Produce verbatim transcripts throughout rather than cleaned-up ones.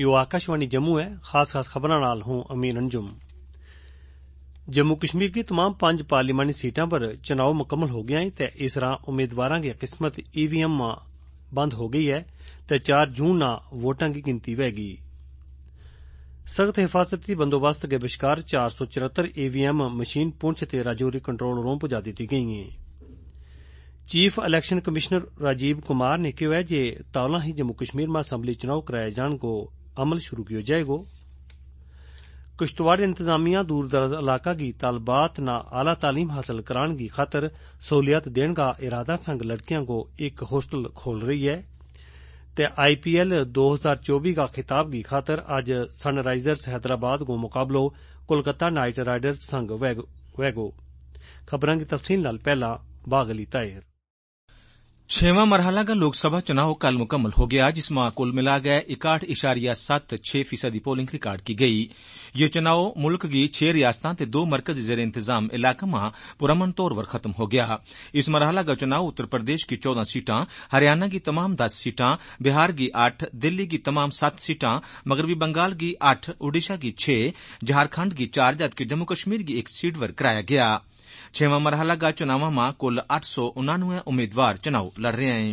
यो आकाशवाणी जम्मू है। खास खास खबरां नाल हूं अमीर अंजुम। जम्मू कश्मीर की तमाम पंज पार्लिमानी सीटां पर चुनाव मुकम्मल हो गया है ते इस राह उम्मीदवारां की किस्मत ईवीएम बंद हो गई है ते चार जून ना वोटां की गिनती होगी। सख्त हिफाजती बंदोबस्त के बश्कार चार सौ चौहत्तर ईवीएम मशीन पुंछ ते राजौरी कंट्रोल रूम पुजा दी गई हैं। Chief election commissioner Rajiv Kumar ने कहा है जे तौला ही जम्मू कश्मीर में असम्बली चुनाव कराए जाने को अमल शुरू किया जाएगा। किश्तवाड़ इंतजामिया दूर दराज इलाका की तालबात न आला तालीम हासिल कराने की खातर सहूलियत देने का इरादा संग लड़कियों को एक हॉस्टल खोल रही है ते आईपीएल दो हजार चौबीस का खिताब की खातर आज सनराइजर्स हैदराबाद को मुकाबलो कोलकाता नाइट राइडर्स संग वैगो। खबरां की तफसील नाल पहला बाग अली ताहिर। छेवां मरहला का लोकसभा चुनाव कल मुकम्मल हो गया, जिसमें कुल मिला गए इकाठ इशारिया सत्त छे फीसदी पोलिंग रिकॉर्ड की गई। ये चुनाव मुल्क की छह रियासतां ते दो मरकजी जेर इंतजाम इलाकों में पुरमन तौर पर खत्म हो गया। इस मरहला का चुनाव उत्तर प्रदेश की चौदह सीटां, हरियाणा की तमाम दस सीटां, बिहार की आठ, दिल्ली की तमाम सात सीटां, मगरबी बंगाल की आठ, ओडिशा की छह, झारखंड की चार जबकि जम्मू कश्मीर की एक सीट पर कराया गया। छेवां मरहला का चुनाव में कुल आठ सौ उनानवे उम्मीदवार चुनाव लड़ रहे हैं।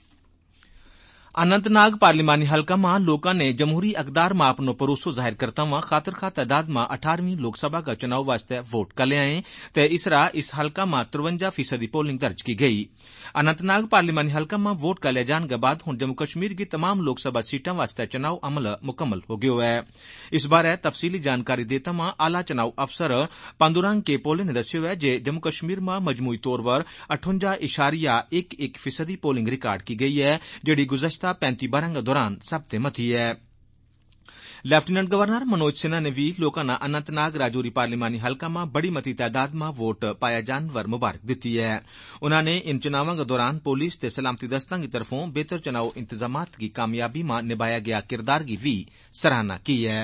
अनंतनाग पार्लिमानी हल्का में लोगों ने जमहूरी अकदार में अपनो भरोसो जाहिर करता हुआ खातर खा तादाद में अठारहवीं लोकसभा का चुनाव वास्ते वोट कर लिया है ते इस राह इस हल्का में तिरवंजा फीसदी पोलिंग दर्ज की गई। अनंतनाग पार्लिमानी हल्का में वोट कर लिया जाने के बाद हुण जम्मू कश्मीर की तमाम लोकसभा सीटों वास्ते चुनाव अमल मुकम्मल हो गयो है। इस बारे तफसीली जानकारी देता हुआ आला चुनाव अफसर पांदुरंग के पोले ने दस्यो है जे जम्मू कश्मीर में मजमूई तौर पर अठवंजा इशारिया एक एक फीसदी पोलिंग रिकॉर्ड की गई है, जेड़ी गुज़श्ता पैंती बारह के दौरान सबसे मती है। लेफ्टिनेंट गवर्नर मनोज सिन्हा ने भी लोगों ने अनंतनाग राजौरी पार्लिमानी हल्का में बड़ी मती तादाद में वोट पाया जाने पर मुबारक दी है। उन्होंने इन चुनावों के दौरान पुलिस ते सलामती दस्तां की तरफों बेहतर चुनाव इंतजामात की कामयाबी में निभाया गया किरदार की भी सराहना की है।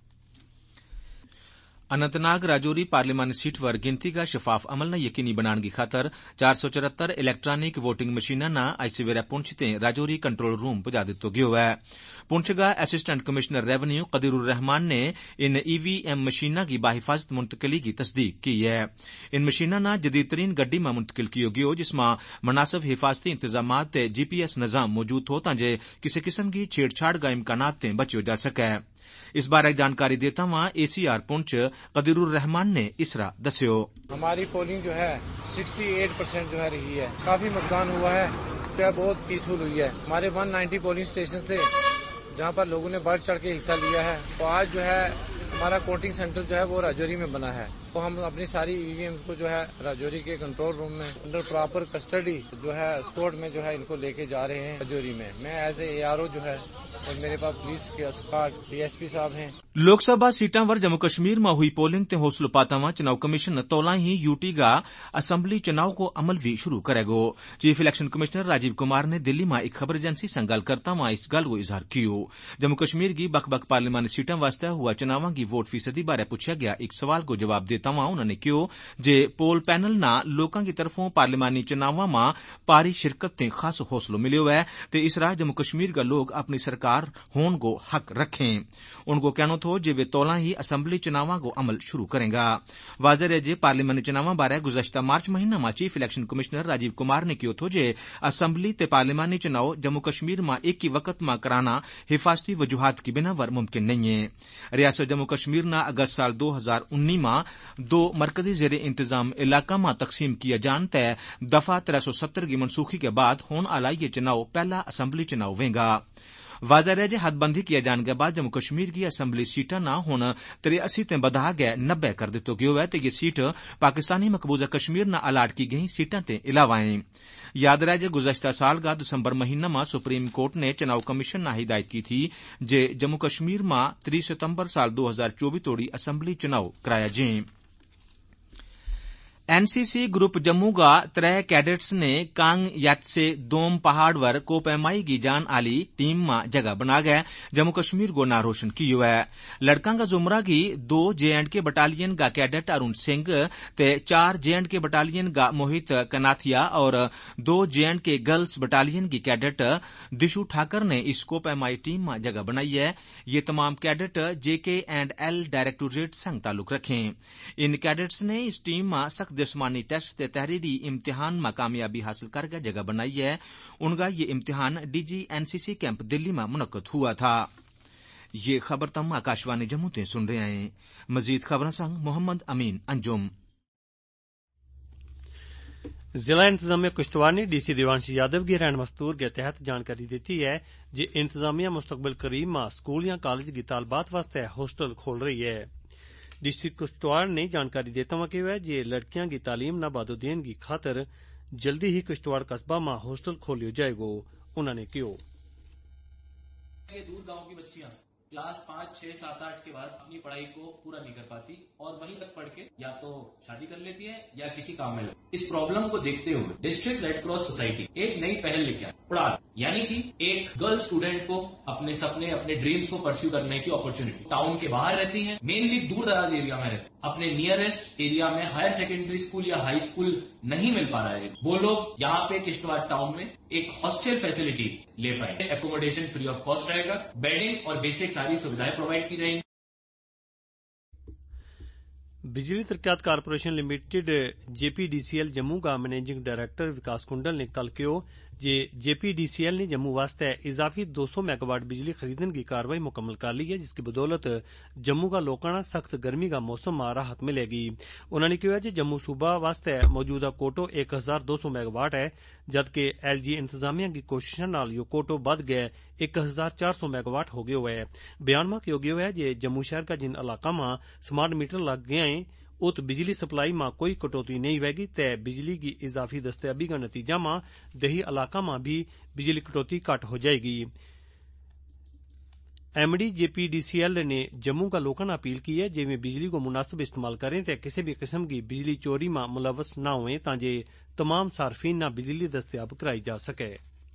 अनंतनाग राजौरी पार्लिमानी सीट पर गिनती का शफाफ अमल न यकीनी बनाने की खातर चार सौ चौहत्तर इलेक्ट्रॉनिक वोटिंग मशीना न अज सवेरे पुंछ ते राजौरी कंट्रोल रूम पुजा दितो गयो है। पुंछ का assistant commissioner revenue Qadirur Rehman ने इन ईवीएम मशीना की बाहिफाजत मुंतकिली की तस्दीक की है। इन मशीना न जदीद तरीन गड्डी में मुंतकिल कियो गयो, जिसमें मुनासिब हिफाजती इंतजाम ते जीपीएस निजाम मौजूद हो ताजे किसी किस्म की छेड़छाड़ का इम्कानात ते बचियो जा सके। इस बारे जानकारी देता हुआ एसीआर पुंछ कदीरुर रहमान ने इसरा दस्यो। हमारी पोलिंग जो है अड़सठ परसेंट जो है रही है, काफी मतदान हुआ है, बहुत पीसफुल हुई है। हमारे एक सौ नब्बे पोलिंग स्टेशन थे जहां पर लोगों ने बढ़ चढ़ के हिस्सा लिया है। तो आज जो है हमारा कोटिंग सेंटर जो है वो राजौरी में बना है, तो हम अपनी सारी ईवीएम को जो है राजौरी के कंट्रोल रूम में अंडर प्रॉपर कस्टडी जो है स्कोर्ट में जो है इनको लेके जा रहे हैं राजौरी में। मैं एज ए आरओ जो है और मेरे पास पुलिस के स्क्वाड डीएसपी साहब हैं। लोकसभा सीटां पर जम्मू कश्मीर में हुई पोलिंग ते हौसलो पाता हुआ चुनाव कमीशन तौला ही यूटी का असम्बली चुनाव को अमल भी शुरू करेगो। Chief election commissioner Rajiv Kumar ने दिल्ली में एक खबर एजेंसी से गल करता हुआ इस गल को इजहार कियो। जम्मू कश्मीर की बख बख पार्लिमानी सीटां वास्ते हुआ चुनावों की वोट फीसदी बारे पूछा गया एक सवाल को जवाब देता हुआ उन्होंने कहो जे पोल पैनल ना लोगों की तरफों पार्लिमानी चुनावों में पारी शिरकत ते खास हौसलो मिलो है ते इस राह जम्मू कश्मीर का लोग अपनी सरकार होने को हक रखें। उनको कहना थो जे वे तौला ही असम्बली चुनावों को अमल शुरू करेगा। वाज़ेह है जे पार्लिमानी चुनावों बारे गुज़श्ता मार्च महीना में chief election commissioner Rajiv Kumar ने कहो थो जे असम्बली ते पार्लिमानी चुनाव जम्मू कश्मीर में एक ही वक्त में कराना हिफाजती वजूहात की बिना पर मुमकिन नहीं है। रियासत जम्मू कश्मीर न अगस्त साल दो हजार उन्नीस में दो मरकजी जेर इंतजाम इलाका में तकसीम किया जान तय दफा त्रै सौ सत्तर की मनसूखी के बाद होने वाला ये चुनाव पहला असम्बली चुनाव होगा। वाज़ेह है जे हदबंदी किए जाने के बाद जम्मू कश्मीर की असम्बली सीटा ना हुण तिरासी ते बधा गए नब्बे कर दितो गयो है ते ये सीट पाकिस्तानी मकबूजा कश्मीर न अलाट की गई सीटा ते इलावा है। याद रहे जे गुज़श्ता साल का दिसंबर महीना में सुप्रीम कोर्ट ने चुनाव कमीशन ने हिदायत की थी जे जम्मू कश्मीर में तीस सितंबर साल दो हजार चौबीस तोड़ी असम्बली चुनाव कराया जाए। N C C group Jammu गा त्रै कैडेट्स ने कांग यात से दोम पहाड़ वर कोपैमाई की जान आली टीम मा जगह बना गए जम्मू कश्मीर गो ना रोशन कियो है। लड़का गा जुमरा की दो जे एंड के बटालियन गा कैडेट अरुण सिंह ते चार जे एंड के बटालियन गा मोहित कनाथिया और दो J and K girls battalion की कैडेट दिशु ठाकर ने इस कोपैमाई टीम मा जगह बनाई है। ये तमाम कैडेट जे के एंड एल डायरेक्टोरेट संग ताल्लुक रखें। इन कैडेट्स ने इस टीम मा सख्त जिस्मानी टेस्ट ते तहरीरी इम्तिहान में कामयाबी हासिल करके जगह बनाई है। उनका ये इम्तिहान डीजी एनसीसी कैंप दिल्ली में मुनक्कद हुआ था। ये खबर तम आकाशवाणी जम्मू ते सुन रहे हैं। मजीद खबरें संग मोहम्मद अमीन अंजुम। जिला इंतजामिया किश्तवाड़ ने डीसी देवांशी यादव की रहन मस्तूर के तहत जानकारी दी है जे इंतजामिया मुस्तकबिल करीब में स्कूल या कॉलेज की तालबात वास्ते हॉस्टल खोल रही है। डिस्ट्रिक्ट किश्तवाड़ ने जानकारी देता हुआ कहा है जे लड़कियां की तालीम न बादोदेन की खातर जल्दी ही किश्तवाड़ कस्बा में हॉस्टल खोलियो जाएगो। उन्होंने कहा दूर गांव की बच्चियां क्लास पाँच छह सात आठ के बाद अपनी पढ़ाई को पूरा नहीं कर पाती और वहीं तक पढ़ के या तो शादी कर लेती है या किसी काम में लग। इस प्रॉब्लम को देखते हुए डिस्ट्रिक्ट रेड क्रॉस सोसाइटी एक नई पहल लेके आई उड़ान, यानी कि एक गर्ल स्टूडेंट को अपने सपने अपने ड्रीम्स को परस्यू करने की अपॉर्चुनिटी। टाउन के बाहर रहती है, मेनली दूर दराज एरिया में रहती है, अपने नियरेस्ट एरिया में हायर सेकेंडरी स्कूल या हाई स्कूल नहीं मिल पा रहा है, वो लोग यहाँ पे किश्तवाड़ टाउन में एक हॉस्टल फैसिलिटी ले पाए। एकोमोडेशन फ्री ऑफ कॉस्ट रहेगा, बेडिंग और बेसिक सारी सुविधाएं प्रोवाइड की जाएंगी। बिजली तरक्यात कारपोरेशन लिमिटेड जेपीडीसीएल जम्मू का मैनेजिंग डायरेक्टर विकास कुंडल ने कल कहो जे जेपीडीसीएल ने जम्मू वास्ते इजाफी दो सौ मेगावाट बिजली खरीदने की कार्रवाई मुकम्मल कर ली है, जिसकी बदौलत जम्मू का लोकाना सख्त गर्मी का मौसम में राहत मिलेगी। उन्होंने कहा कि जम्मू सूबा वास्ते मौजूदा कोटो एक हजार दो सौ मेगावाट है, जबकि एलजी इंतजामिया की कोशिशों नाल यो कोटो बढ़ गए एक हजार चार सौ मेगावाट हो गयो है। बयान में कहा गया है कि जम्मू शहर का जिन इलाका में स्मार्ट मीटर लग गए हैं उत बिजली सप्लाई में कोई कटौती नहीं होगी, तय बिजली की इजाफी दस्तयाबी का नतीजा में दही इलाका में भी बिजली कटौती घट हो जाएगी। एमडी जेपीडीसीएल ने जम्मू का लोगों ने अपील की है जे वे बिजली को मुनासिब इस्तेमाल करें तो किसी भी किस्म की बिजली चोरी में मुलवस न हों ताकि तमाम सार्फिन न बिजली दस्तयाब कराई जा सके।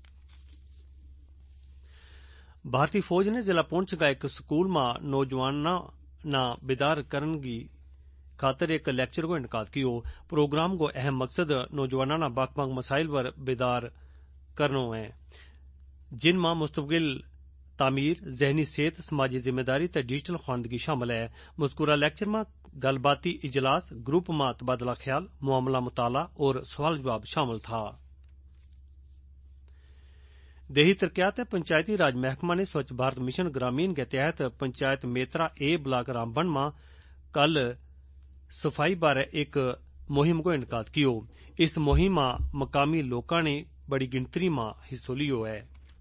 भारतीय फौज ने जिला पुंछ का एक स्कूल में नौजवानों न बेदार करने की खातर एक लेक्चर को इनकाद कियो। प्रोग्राम को अहम मकसद नौजवानों ना बक बक मसाइल पर बेदार करनो है, जिनमें मुस्तकिल तामीर, जहनी सेहत, समाजी जिम्मेदारी ते डिजिटल खानदगी शामिल है। मज़कूरा लेक्चर में गलबाती इजलास, ग्रुप में तबादला ख्याल, मामला मुताला और सवाल जवाब शामिल था। देही तरक्यात पंचायती राज महकमा ने स्वच्छ भारत मिशन ग्रामीण के तहत पंचायत मेत्रा ए ब्लाक रामबन में कल सफाई बारे एक मुहिम को इनकाद कियो। इस मुहिम में मकामी लोगों ने बड़ी गिनती में हिस्सा लियो है।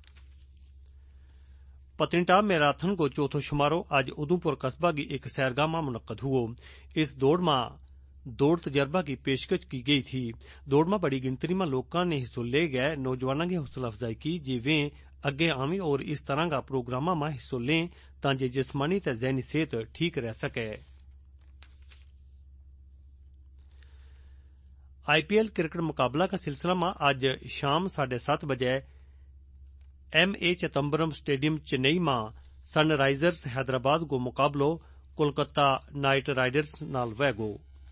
पत्नीटाप मैराथन को चौथो शुमारो आज उधमपुर कस्बा की एक सैरगाह में मुनक्कद हुआ। इस दौड़ में दौड़ तजर्बा की पेशकश की गई थी। दौड़ में बड़ी गिनती में लोगों ने हिस्सा ले गए नौजवानों की हौसला अफजाई की जे वे अगे आवें और इस तरह का प्रोग्राम में हिस्सा लें ताकि जिस्मानी ते जहनी सेहत ठीक रह सके। आईपीएल क्रिकेट मुकाबला का सिलसिला में आज शाम साढ़े सात बजे M A Chidambaram stadium Chennai में सनराइजर्स हैदराबाद को मुकाबलो कोलकाता नाइट राइडर्स नाल वैगो।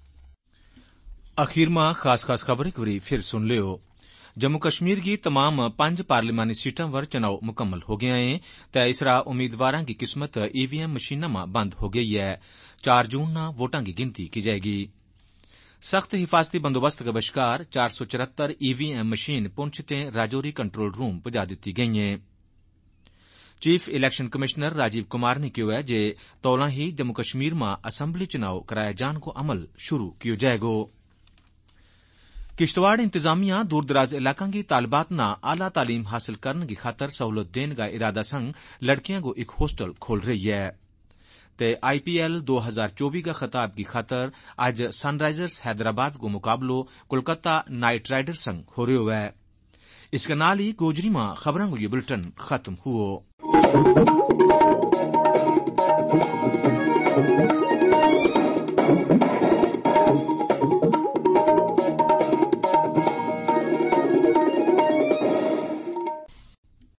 आखिर में खास खास खबर एक बारी फिर सुन लियो। जम्मू कश्मीर की तमाम पांच पार्लिमानी सीटों पर चुनाव मुकम्मल हो गया है, तो इसरा उम्मीदवारों की किस्मत ईवीएम मशीनों में बंद हो गई है। चार जून न वोटां की गिनती की जाएगी। सख्त हिफाजती बंदोबस्त के बशकार चार सौ चौहत्तर ईवीएम मशीन पुंछ ते राजौरी कंट्रोल रूम पुजा दी गई है। Chief election commissioner Rajiv Kumar ने कहा है जे तौला ही जम्मू कश्मीर में असम्बली चुनाव कराए जाने को अमल शुरू किया जाएगा। किश्तवाड़ इंतजामिया दूर दराज इलाका की तालबात न आला तालीम हासिल करने की खातर सहूलत देने का इरादा संग लड़कियों को एक हॉस्टल खोल रही है। ते आईपीएल दो हजार चौबीस का खिताब की खातर आज सनराइजर्स हैदराबाद को मुकाबलो कोलकाता नाइट राइडर्स संग हो रहा है। इसके नाल ही गोजरी में खबरों को ये बुलेटिन खत्म हुआ।